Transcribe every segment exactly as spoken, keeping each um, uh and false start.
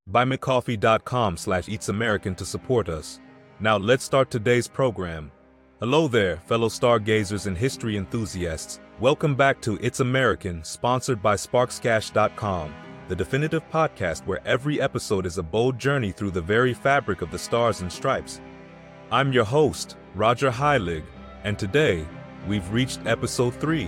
buymecoffee.com slash eats American to support us. Now let's start today's program. Hello there, fellow stargazers and history enthusiasts. Welcome back to It's American, sponsored by Sparks Cash dot com, the definitive podcast where every episode is a bold journey through the very fabric of the stars and stripes. I'm your host, Roger Heilig, and today, we've reached episode three.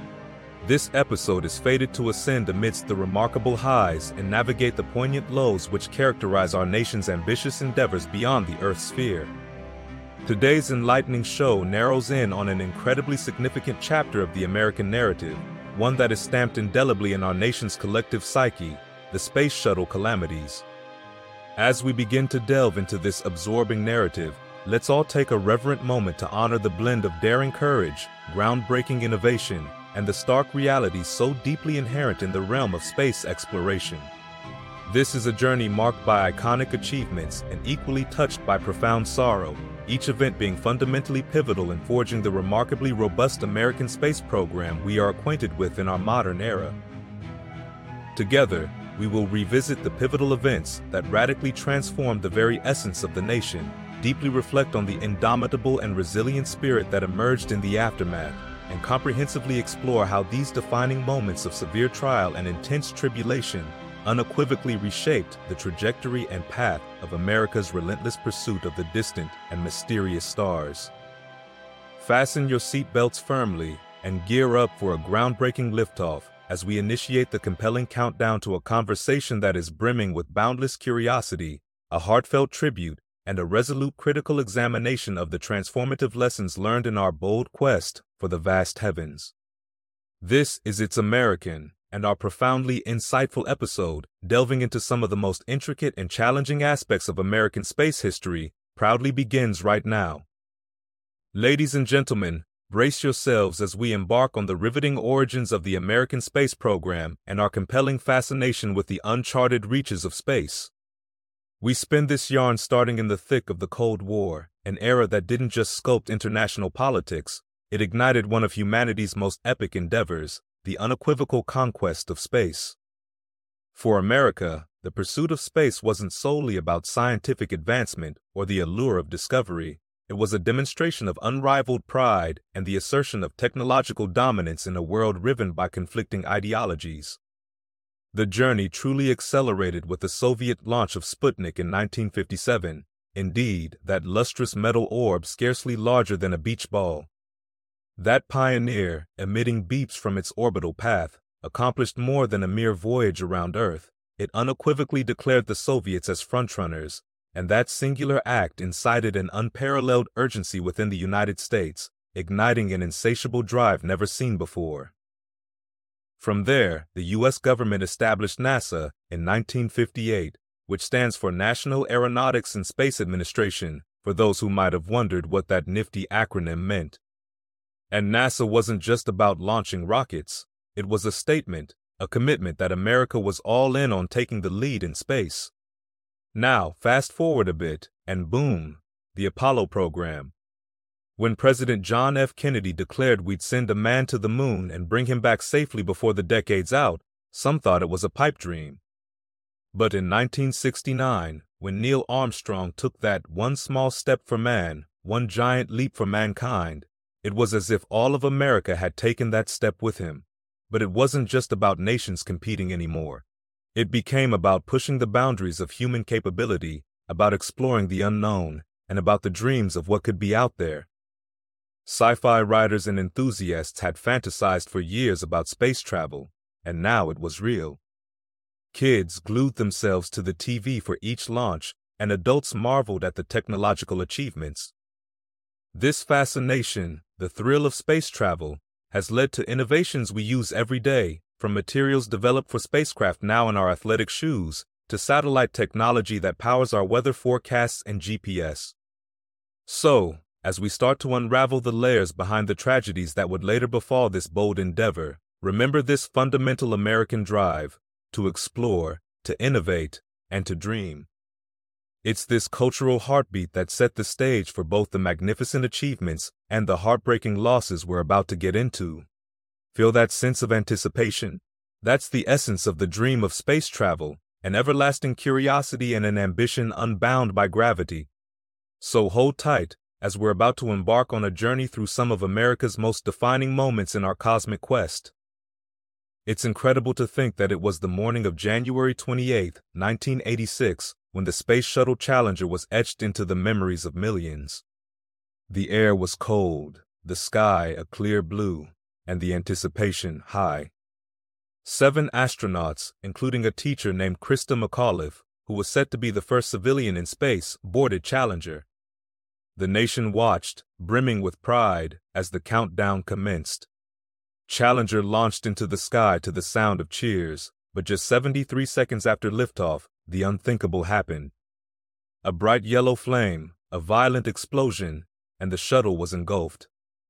This episode is fated to ascend amidst the remarkable highs and navigate the poignant lows which characterize our nation's ambitious endeavors beyond the Earth's sphere. Today's enlightening show narrows in on an incredibly significant chapter of the American narrative, one that is stamped indelibly in our nation's collective psyche, the space shuttle calamities. As we begin to delve into this absorbing narrative, let's all take a reverent moment to honor the blend of daring courage, groundbreaking innovation, and the stark realities so deeply inherent in the realm of space exploration. This is a journey marked by iconic achievements and equally touched by profound sorrow, each event being fundamentally pivotal in forging the remarkably robust American space program we are acquainted with in our modern era. Together, we will revisit the pivotal events that radically transformed the very essence of the nation, deeply reflect on the indomitable and resilient spirit that emerged in the aftermath, and comprehensively explore how these defining moments of severe trial and intense tribulation unequivocally reshaped the trajectory and path of America's relentless pursuit of the distant and mysterious stars. Fasten your seatbelts firmly and gear up for a groundbreaking liftoff as we initiate the compelling countdown to a conversation that is brimming with boundless curiosity, a heartfelt tribute, and a resolute critical examination of the transformative lessons learned in our bold quest for the vast heavens. This is It's American, and our profoundly insightful episode, delving into some of the most intricate and challenging aspects of American space history, proudly begins right now. Ladies and gentlemen, brace yourselves as we embark on the riveting origins of the American space program and our compelling fascination with the uncharted reaches of space. We spin this yarn starting in the thick of the Cold War, an era that didn't just sculpt international politics, it ignited one of humanity's most epic endeavors, the unequivocal conquest of space. For America, the pursuit of space wasn't solely about scientific advancement or the allure of discovery. It was a demonstration of unrivaled pride and the assertion of technological dominance in a world riven by conflicting ideologies. The journey truly accelerated with the Soviet launch of Sputnik in nineteen fifty-seven, indeed, that lustrous metal orb scarcely larger than a beach ball. That pioneer, emitting beeps from its orbital path, accomplished more than a mere voyage around Earth. It unequivocally declared the Soviets as frontrunners, and that singular act incited an unparalleled urgency within the United States, igniting an insatiable drive never seen before. From there, the U S government established NASA in nineteen fifty-eight, which stands for National Aeronautics and Space Administration, for those who might have wondered what that nifty acronym meant. And NASA wasn't just about launching rockets, it was a statement, a commitment that America was all in on taking the lead in space. Now, fast forward a bit, and boom, the Apollo program. When President John F. Kennedy declared we'd send a man to the moon and bring him back safely before the decade's out, some thought it was a pipe dream. But in nineteen sixty-nine, when Neil Armstrong took that one small step for man, one giant leap for mankind, it was as if all of America had taken that step with him. But it wasn't just about nations competing anymore. It became about pushing the boundaries of human capability, about exploring the unknown, and about the dreams of what could be out there. Sci-fi writers and enthusiasts had fantasized for years about space travel, and now it was real. Kids glued themselves to the T V for each launch, and adults marveled at the technological achievements. This fascination, the thrill of space travel, has led to innovations we use every day, from materials developed for spacecraft now in our athletic shoes, to satellite technology that powers our weather forecasts and G P S. So, as we start to unravel the layers behind the tragedies that would later befall this bold endeavor, remember this fundamental American drive, to explore, to innovate, and to dream. It's this cultural heartbeat that set the stage for both the magnificent achievements and the heartbreaking losses we're about to get into. Feel that sense of anticipation? That's the essence of the dream of space travel, an everlasting curiosity and an ambition unbound by gravity. So hold tight, as we're about to embark on a journey through some of America's most defining moments in our cosmic quest. It's incredible to think that it was the morning of January twenty-eighth, nineteen eighty-six, when the Space Shuttle Challenger was etched into the memories of millions. The air was cold, the sky a clear blue, and the anticipation high. Seven astronauts, including a teacher named Christa McAuliffe, who was set to be the first civilian in space, boarded Challenger. The nation watched, brimming with pride, as the countdown commenced. Challenger launched into the sky to the sound of cheers, but just seventy-three seconds after liftoff, the unthinkable happened. A bright yellow flame, a violent explosion, and the shuttle was engulfed.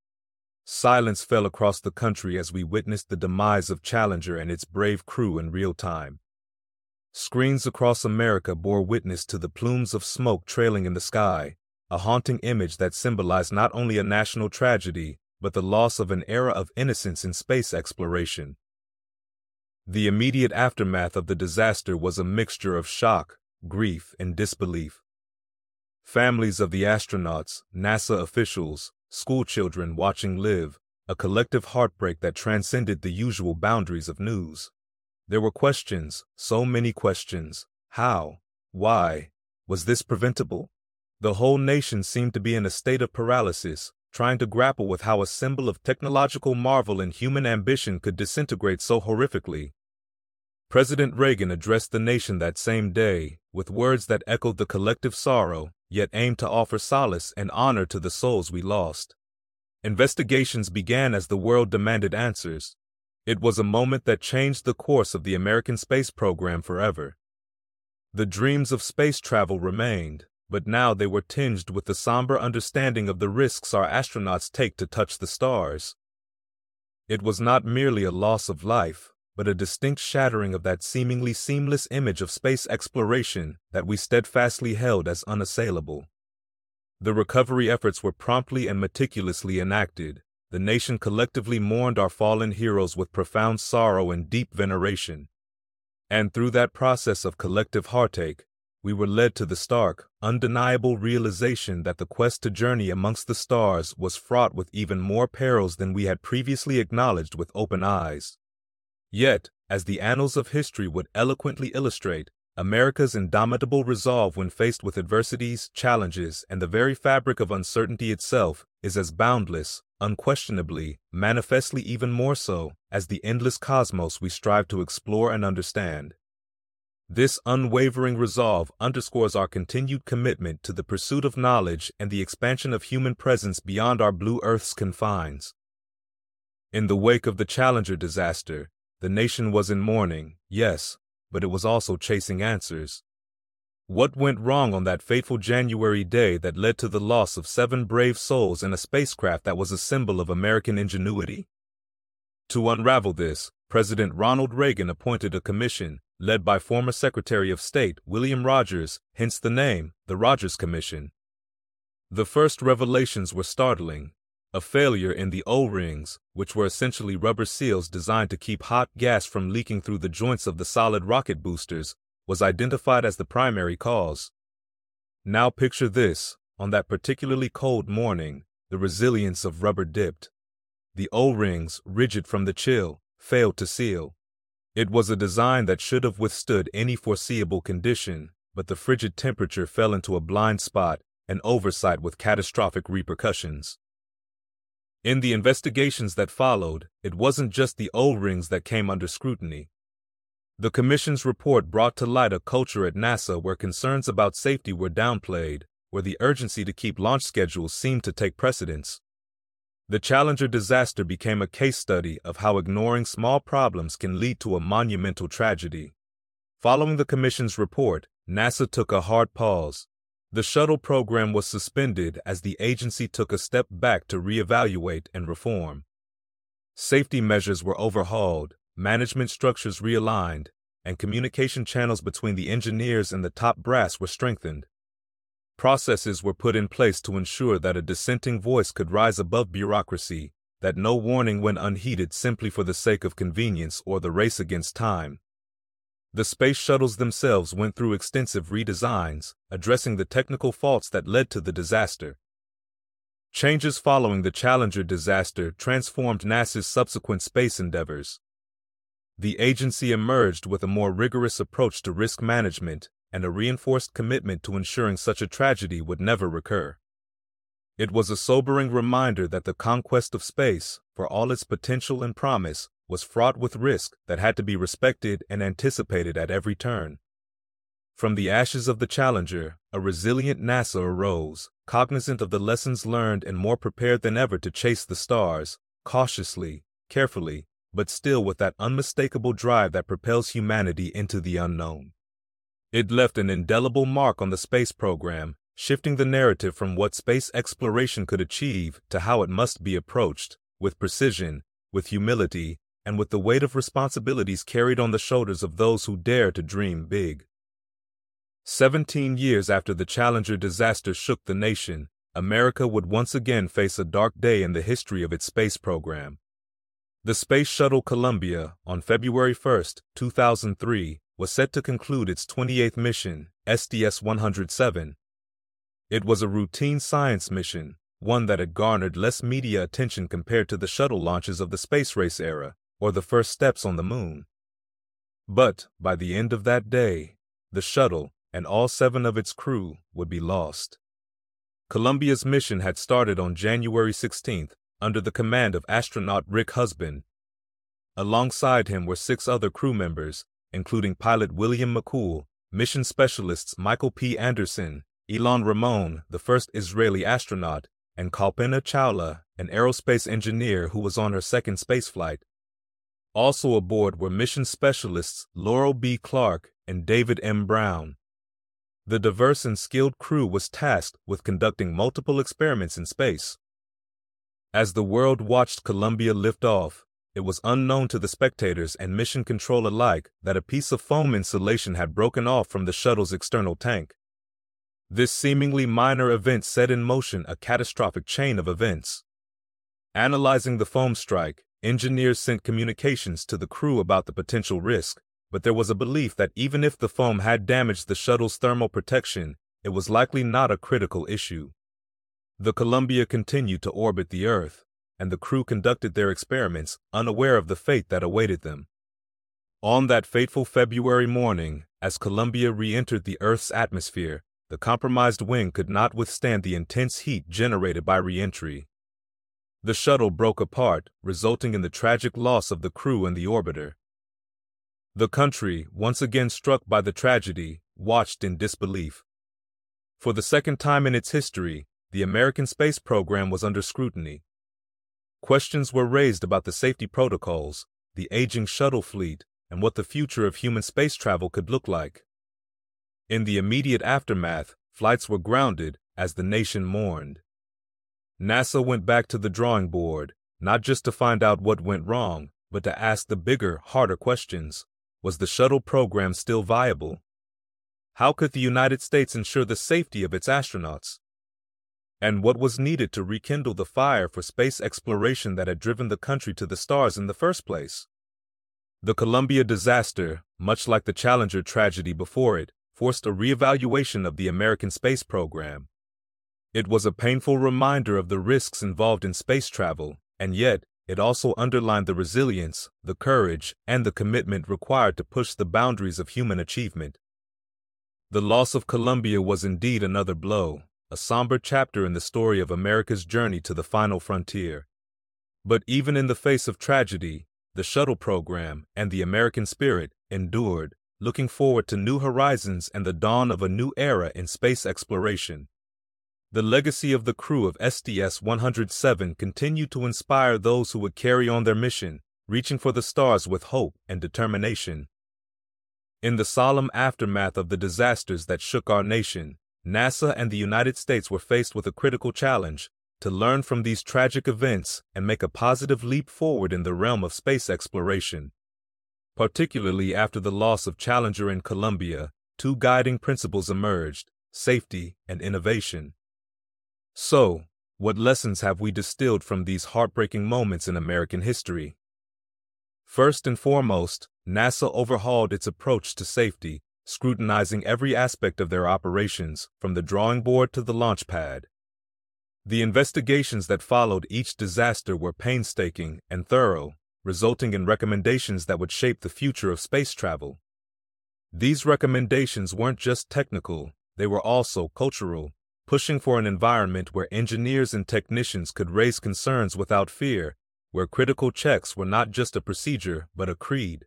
Silence fell across the country as we witnessed the demise of Challenger and its brave crew in real time. Screens across America bore witness to the plumes of smoke trailing in the sky, a haunting image that symbolized not only a national tragedy, but the loss of an era of innocence in space exploration. The immediate aftermath of the disaster was a mixture of shock, grief, and disbelief. Families of the astronauts, NASA officials, schoolchildren watching live, a collective heartbreak that transcended the usual boundaries of news. There were questions, so many questions. How? Why? Was this preventable? The whole nation seemed to be in a state of paralysis, trying to grapple with how a symbol of technological marvel and human ambition could disintegrate so horrifically. President Reagan addressed the nation that same day, with words that echoed the collective sorrow, yet aimed to offer solace and honor to the souls we lost. Investigations began as the world demanded answers. It was a moment that changed the course of the American space program forever. The dreams of space travel remained, but now they were tinged with the somber understanding of the risks our astronauts take to touch the stars. It was not merely a loss of life, but a distinct shattering of that seemingly seamless image of space exploration that we steadfastly held as unassailable. The recovery efforts were promptly and meticulously enacted. The nation collectively mourned our fallen heroes with profound sorrow and deep veneration. And through that process of collective heartache, we were led to the stark, undeniable realization that the quest to journey amongst the stars was fraught with even more perils than we had previously acknowledged with open eyes. Yet, as the annals of history would eloquently illustrate, America's indomitable resolve when faced with adversities, challenges, and the very fabric of uncertainty itself is as boundless, unquestionably, manifestly even more so, as the endless cosmos we strive to explore and understand. This unwavering resolve underscores our continued commitment to the pursuit of knowledge and the expansion of human presence beyond our blue Earth's confines. In the wake of the Challenger disaster, the nation was in mourning, yes, but it was also chasing answers. What went wrong on that fateful January day that led to the loss of seven brave souls in a spacecraft that was a symbol of American ingenuity? To unravel this, President Ronald Reagan appointed a commission, led by former Secretary of State William Rogers, hence the name, the Rogers Commission. The first revelations were startling. A failure in the O-rings, which were essentially rubber seals designed to keep hot gas from leaking through the joints of the solid rocket boosters, was identified as the primary cause. Now picture this, on that particularly cold morning, the resilience of rubber dipped. The O-rings, rigid from the chill, failed to seal. It was a design that should have withstood any foreseeable condition, but the frigid temperature fell into a blind spot, an oversight with catastrophic repercussions. In the investigations that followed, it wasn't just the O-rings that came under scrutiny. The Commission's report brought to light a culture at NASA where concerns about safety were downplayed, where the urgency to keep launch schedules seemed to take precedence. The Challenger disaster became a case study of how ignoring small problems can lead to a monumental tragedy. Following the Commission's report, NASA took a hard pause. The shuttle program was suspended as the agency took a step back to reevaluate and reform. Safety measures were overhauled, management structures realigned, and communication channels between the engineers and the top brass were strengthened. Processes were put in place to ensure that a dissenting voice could rise above bureaucracy, that no warning went unheeded simply for the sake of convenience or the race against time. The space shuttles themselves went through extensive redesigns, addressing the technical faults that led to the disaster. Changes following the Challenger disaster transformed NASA's subsequent space endeavors. The agency emerged with a more rigorous approach to risk management and a reinforced commitment to ensuring such a tragedy would never recur. It was a sobering reminder that the conquest of space, for all its potential and promise, was fraught with risk that had to be respected and anticipated at every turn. From the ashes of the Challenger, a resilient NASA arose, cognizant of the lessons learned and more prepared than ever to chase the stars, cautiously, carefully, but still with that unmistakable drive that propels humanity into the unknown. It left an indelible mark on the space program, shifting the narrative from what space exploration could achieve to how it must be approached, with precision, with humility, and with the weight of responsibilities carried on the shoulders of those who dare to dream big. Seventeen years after the Challenger disaster shook the nation, America would once again face a dark day in the history of its space program. The Space Shuttle Columbia, on February first, two thousand three, was set to conclude its twenty-eighth mission, S D S one oh seven. It was a routine science mission, one that had garnered less media attention compared to the shuttle launches of the space race era, or the first steps on the moon. But, by the end of that day, the shuttle, and all seven of its crew, would be lost. Columbia's mission had started on January sixteenth, under the command of astronaut Rick Husband. Alongside him were six other crew members, including pilot William McCool, mission specialists Michael P. Anderson, Ilan Ramon, the first Israeli astronaut, and Kalpana Chawla, an aerospace engineer who was on her second spaceflight. Also aboard were mission specialists Laurel B. Clark and David M. Brown. The diverse and skilled crew was tasked with conducting multiple experiments in space. As the world watched Columbia lift off, it was unknown to the spectators and mission control alike that a piece of foam insulation had broken off from the shuttle's external tank. This seemingly minor event set in motion a catastrophic chain of events. Analyzing the foam strike, engineers sent communications to the crew about the potential risk, but there was a belief that even if the foam had damaged the shuttle's thermal protection, it was likely not a critical issue. The Columbia continued to orbit the Earth, and the crew conducted their experiments, unaware of the fate that awaited them. On that fateful February morning, as Columbia re-entered the Earth's atmosphere, the compromised wing could not withstand the intense heat generated by re-entry. The shuttle broke apart, resulting in the tragic loss of the crew and the orbiter. The country, once again struck by the tragedy, watched in disbelief. For the second time in its history, the American space program was under scrutiny. Questions were raised about the safety protocols, the aging shuttle fleet, and what the future of human space travel could look like. In the immediate aftermath, flights were grounded as the nation mourned. NASA went back to the drawing board, not just to find out what went wrong, but to ask the bigger, harder questions. Was the shuttle program still viable? How could the United States ensure the safety of its astronauts? And what was needed to rekindle the fire for space exploration that had driven the country to the stars in the first place? The Columbia disaster, much like the Challenger tragedy before it, forced a reevaluation of the American space program. It was a painful reminder of the risks involved in space travel, and yet, it also underlined the resilience, the courage, and the commitment required to push the boundaries of human achievement. The loss of Columbia was indeed another blow, a somber chapter in the story of America's journey to the final frontier. But even in the face of tragedy, the shuttle program and the American spirit endured, looking forward to new horizons and the dawn of a new era in space exploration. The legacy of the crew of S D S one oh seven continued to inspire those who would carry on their mission, reaching for the stars with hope and determination. In the solemn aftermath of the disasters that shook our nation, NASA and the United States were faced with a critical challenge: to learn from these tragic events and make a positive leap forward in the realm of space exploration. Particularly after the loss of Challenger and Columbia, two guiding principles emerged: safety and innovation. So, what lessons have we distilled from these heartbreaking moments in American history? First and foremost, NASA overhauled its approach to safety, scrutinizing every aspect of their operations, from the drawing board to the launch pad. The investigations that followed each disaster were painstaking and thorough, resulting in recommendations that would shape the future of space travel. These recommendations weren't just technical, they were also cultural, pushing for an environment where engineers and technicians could raise concerns without fear, where critical checks were not just a procedure but a creed.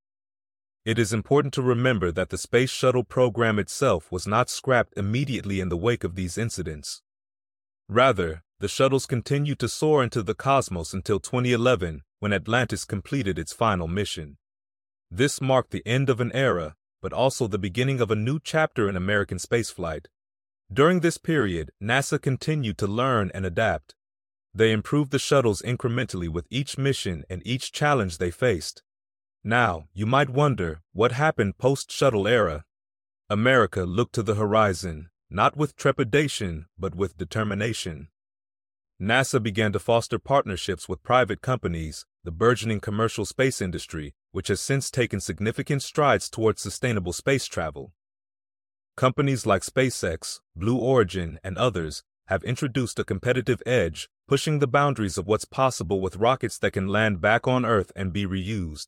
It is important to remember that the Space Shuttle program itself was not scrapped immediately in the wake of these incidents. Rather, the shuttles continued to soar into the cosmos until twenty eleven, when Atlantis completed its final mission. This marked the end of an era, but also the beginning of a new chapter in American spaceflight. During this period, NASA continued to learn and adapt. They improved the shuttles incrementally with each mission and each challenge they faced. Now, you might wonder, what happened post-shuttle era? America looked to the horizon, not with trepidation, but with determination. NASA began to foster partnerships with private companies, the burgeoning commercial space industry, which has since taken significant strides towards sustainable space travel. Companies like SpaceX, Blue Origin, and others have introduced a competitive edge, pushing the boundaries of what's possible with rockets that can land back on Earth and be reused.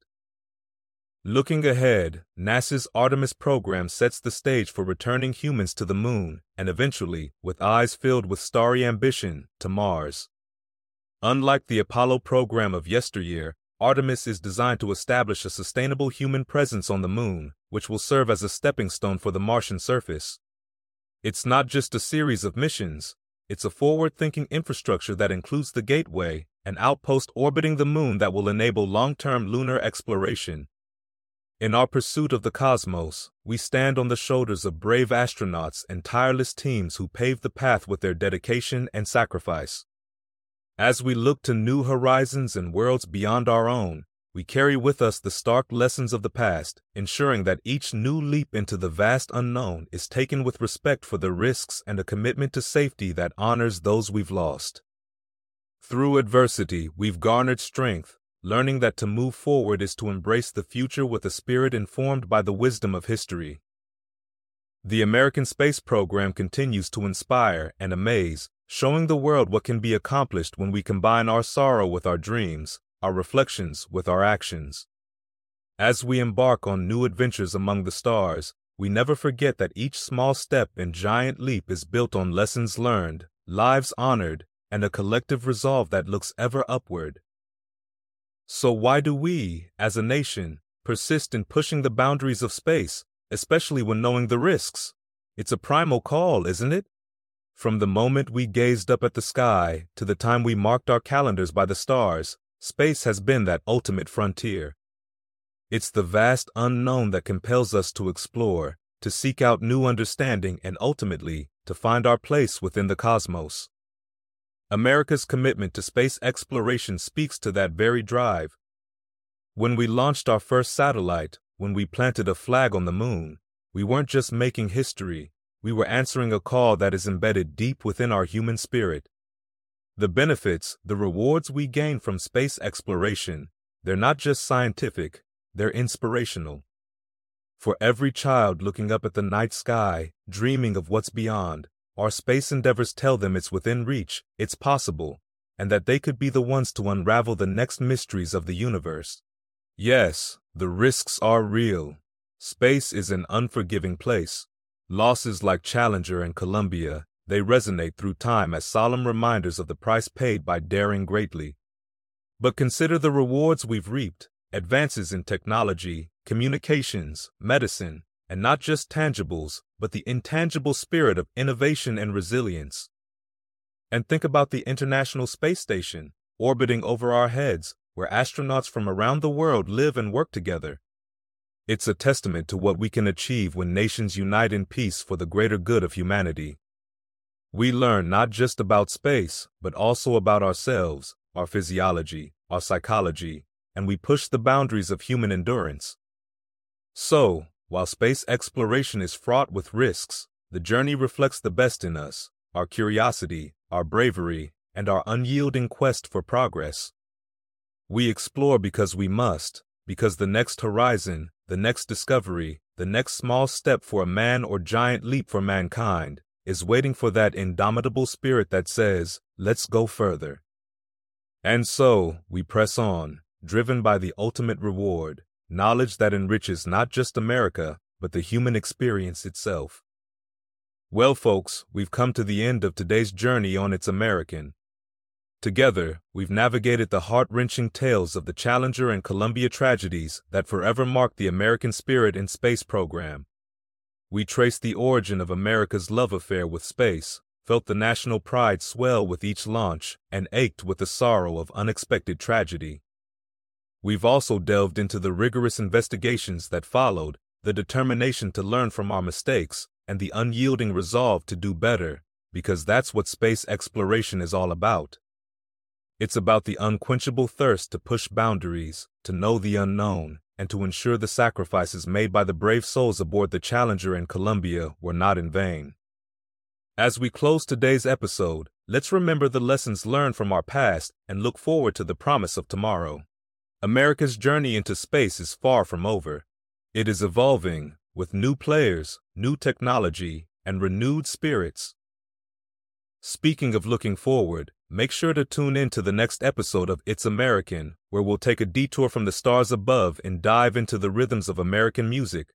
Looking ahead, NASA's Artemis program sets the stage for returning humans to the Moon and eventually, with eyes filled with starry ambition, to Mars. Unlike the Apollo program of yesteryear, Artemis is designed to establish a sustainable human presence on the Moon, which will serve as a stepping stone for the Martian surface. It's not just a series of missions, it's a forward-thinking infrastructure that includes the Gateway, an outpost orbiting the Moon that will enable long-term lunar exploration. In our pursuit of the cosmos, we stand on the shoulders of brave astronauts and tireless teams who paved the path with their dedication and sacrifice. As we look to new horizons and worlds beyond our own, we carry with us the stark lessons of the past, ensuring that each new leap into the vast unknown is taken with respect for the risks and a commitment to safety that honors those we've lost. Through adversity, we've garnered strength, learning that to move forward is to embrace the future with a spirit informed by the wisdom of history. The American space program continues to inspire and amaze, showing the world what can be accomplished when we combine our sorrow with our dreams, our reflections with our actions. As we embark on new adventures among the stars, we never forget that each small step and giant leap is built on lessons learned, lives honored, and a collective resolve that looks ever upward. So why do we, as a nation, persist in pushing the boundaries of space, especially when knowing the risks? It's a primal call, isn't it? From the moment we gazed up at the sky to the time we marked our calendars by the stars, space has been that ultimate frontier. It's the vast unknown that compels us to explore, to seek out new understanding, and ultimately, to find our place within the cosmos. America's commitment to space exploration speaks to that very drive. When we launched our first satellite, when we planted a flag on the Moon, we weren't just making history, we were answering a call that is embedded deep within our human spirit. The benefits, the rewards we gain from space exploration, they're not just scientific, they're inspirational. For every child looking up at the night sky, dreaming of what's beyond, our space endeavors tell them it's within reach, it's possible, and that they could be the ones to unravel the next mysteries of the universe. Yes, the risks are real. Space is an unforgiving place. Losses like Challenger and Columbia, they resonate through time as solemn reminders of the price paid by daring greatly. But consider the rewards we've reaped, advances in technology, communications, medicine, and not just tangibles, but the intangible spirit of innovation and resilience. And think about the International Space Station, orbiting over our heads, where astronauts from around the world live and work together. It's a testament to what we can achieve when nations unite in peace for the greater good of humanity. We learn not just about space, but also about ourselves, our physiology, our psychology, and we push the boundaries of human endurance. So, while space exploration is fraught with risks, the journey reflects the best in us, our curiosity, our bravery, and our unyielding quest for progress. We explore because we must, because the next horizon, the next discovery, the next small step for a man or giant leap for mankind, is waiting for that indomitable spirit that says, let's go further. And so, we press on, driven by the ultimate reward, knowledge that enriches not just America, but the human experience itself. Well, folks, we've come to the end of today's journey on It's American. Together, we've navigated the heart-wrenching tales of the Challenger and Columbia tragedies that forever marked the American spirit in space program. We traced the origin of America's love affair with space, felt the national pride swell with each launch, and ached with the sorrow of unexpected tragedy. We've also delved into the rigorous investigations that followed, the determination to learn from our mistakes, and the unyielding resolve to do better, because that's what space exploration is all about. It's about the unquenchable thirst to push boundaries, to know the unknown, and to ensure the sacrifices made by the brave souls aboard the Challenger and Columbia were not in vain. As we close today's episode, let's remember the lessons learned from our past and look forward to the promise of tomorrow. America's journey into space is far from over. It is evolving, with new players, new technology, and renewed spirits. Speaking of looking forward, make sure to tune in to the next episode of It's American, where we'll take a detour from the stars above and dive into the rhythms of American music,